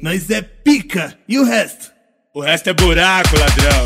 nós é pica. E o resto? O resto é buraco, ladrão.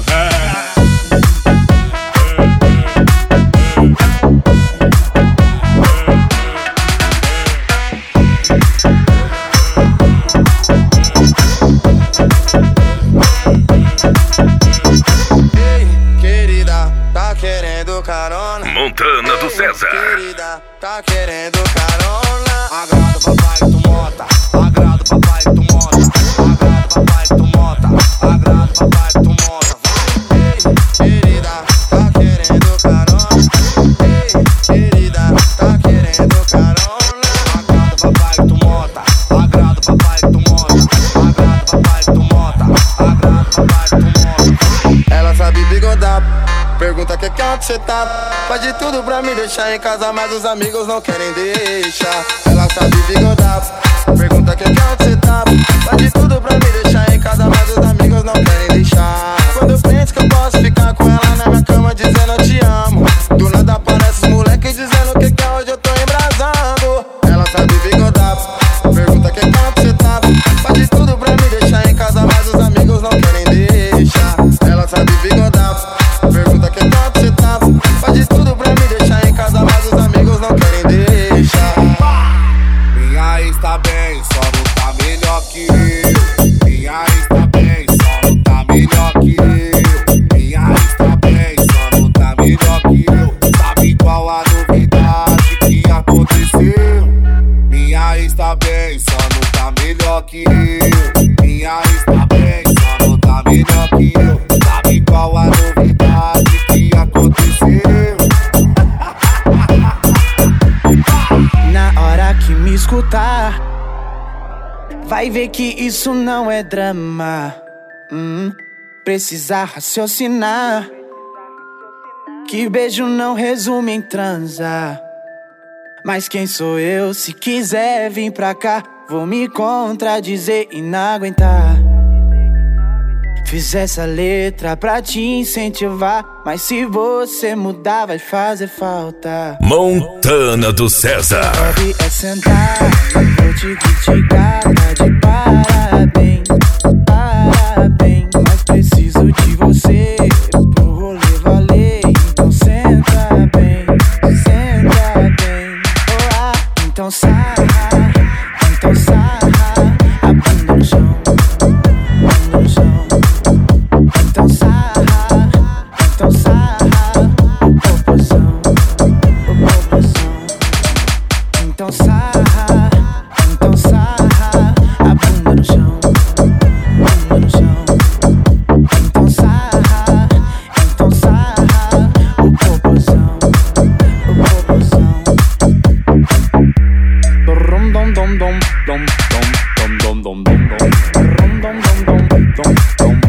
Ei, querida, tá querendo carona? Montana do César. Querida, tá querendo carona? Agrada o papai que tu mota. Agrada o papai que tu mota. Agrada o papai que tu mota. Agrada o papai que tu mota. Ei, querida, tá querendo carona? Ei, querida, tá querendo carona? Agrada o papai que tu mota. Agrada o papai que tu mota. Agrada o papai que tu mota. Agrada o papai que tu mota. Ela sabe bigodar. Pergunta que onde cê tá. Faz de tudo pra me deixar em casa, mas os amigos não querem deixar. Ela sabe bigodar. Pergunta que onde cê tá. Faz de tudo pra me deixar em casa, mas os amigos não querem deixar. Quando eu penso que eu posso ficar com ela na minha cama dizendo eu te amo, do nada aparece os moleques dizendo que hoje eu tô embrasando. Ela sabe bigodar. Pergunta que onde cê tá. Faz de tudo pra me deixar em casa, mas os amigos não querem deixar. Ela sabe bigodar. Pergunta que onde cê tá. Faz de tudo pra me deixar em casa, mas os amigos não querem deixar. Minha ex tá bem, só não tá melhor que eu. Minha ex tá bem, só não tá melhor que eu. Minha ex tá bem, só não tá melhor que eu. Sabe qual a novidade que aconteceu? Minha ex tá bem, só não tá melhor que eu. Minha ex tá bem, só não tá melhor que eu. Sabe qual a novidade que aconteceu? Na hora que me escutar, vai ver que isso não é drama. Precisa raciocinar, que beijo não resume em transar. Mas quem sou eu? Se quiser vir pra cá, vou me contradizer e não aguentar. Fiz essa letra pra te incentivar, mas se você mudar vai fazer falta. Montana do César. Pode é sentar, não vou te criticar, tá de parabéns, parabéns. Mas preciso de você pro rolê valer, então senta bem, então sarra, a bunda no chão, bunda no chão. Então sarra, o popozão, Então sarra, a bunda no chão, bunda no chão. Então sarra, o popozão, Dom dom dom dom dom dom dom dom dom dom dom dom dom.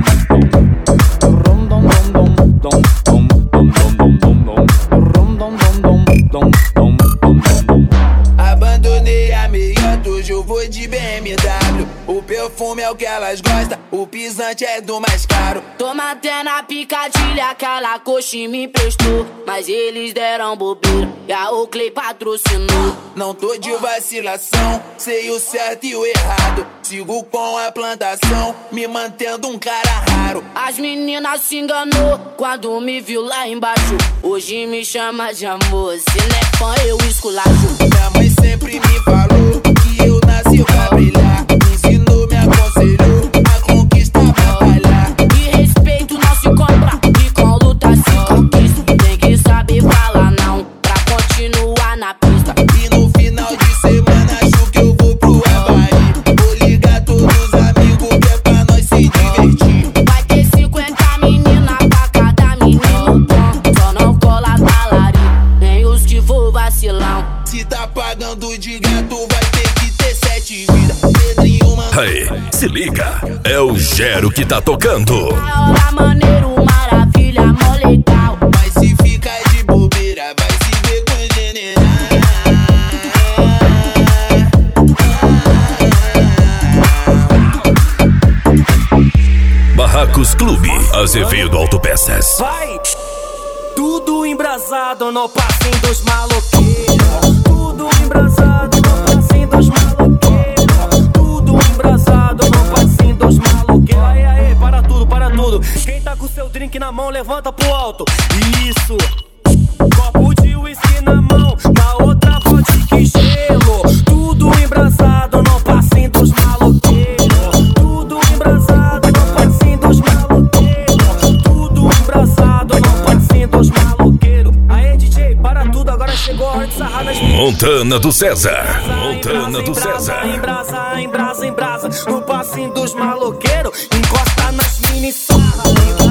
Abandonei a meiota, hoje eu vou de BMW. O perfume é o que elas gostam, o pisante é do mais caro. Tô mantendo a picadilha, aquela coxa me emprestou, mas eles deram bobeira e a Oakley patrocinou. Não tô de vacilação, sei o certo e o errado. Sigo com a plantação, me mantendo um cara raro. As meninas se enganou quando me viu lá embaixo. Hoje me chama de amor, se não é fã eu esculacho. Minha mãe sempre me falou que eu nasci pra brilhar. Me ensinou, me aconselhou a conquistar, batalhar. E respeito não se compra, e com luta se conquista. Tem que saber falar não, pra continuar na pista. E no final de semana acho que eu vou pro Havaí. Vou ligar todos os amigos que é pra nós se divertir. Vai ter 50 meninas pra cada menino bom. Só não cola talarico, nem os que for vacilão. Se tá pagando de gato vai ter que ter 7 vidas. Pedrinho, mano. Hey, se liga, é o Gero que tá tocando. Da hora, maneiro, maravilha, mó legal. Mas se fica de bobeira vai se ver com o general. Barracos Clube, Azevedo Autopeças. Vai! Tudo embrasado no passinho dos maloqueiros. Tudo embrasado no passinho dos maloqueiros. Tudo embrasado no tudo. Quem tá com seu drink na mão, levanta pro alto. Isso. Copo de whisky na mão, na outra vodka e gelo. Tudo embrasado no passinho dos maloqueiros. Tudo embrasado no passinho dos maloqueiros. Tudo embrasado no passinho dos maloqueiros. Aê, DJ, para tudo, agora chegou a hora de sarrar nas minhas. Montana do César. Montana do César. Embrasa, embrasa, embrasa. No passinho dos maloqueiros, encosta nas mini sarras.